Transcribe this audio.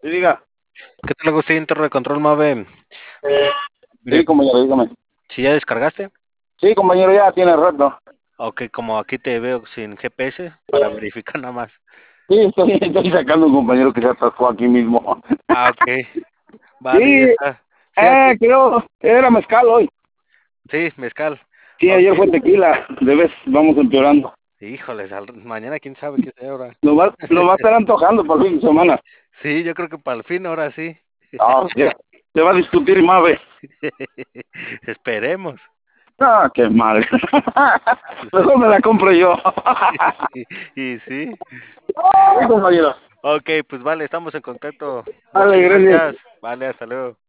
Sí, diga. ¿Qué tal, Agustín? Torre de control, Mave. Sí, Mire, compañero, dígame. si ya descargaste, Sí, compañero, ya tiene rato. ok, como aquí te veo sin GPS, para verificar nada más. Sí, estoy sacando un compañero que se atascó aquí mismo. Ah, ok, vale, ya Sí, está. Sí, aquí, creo que era mezcal hoy. sí, mezcal. Sí, Ok, ayer fue tequila. De vez vamos empeorando. híjoles, mañana quién sabe qué sea ahora. Lo va a estar antojando para el fin de semana. Sí, yo creo que para el fin, ahora sí. Ah, se va a discutir más, ve. Esperemos. Ah, qué mal. Mejor me la compro yo. Y sí. Sí, compañero. Ok, pues vale, estamos en contacto. Muchas Dale, gracias. gracias. Vale, hasta luego.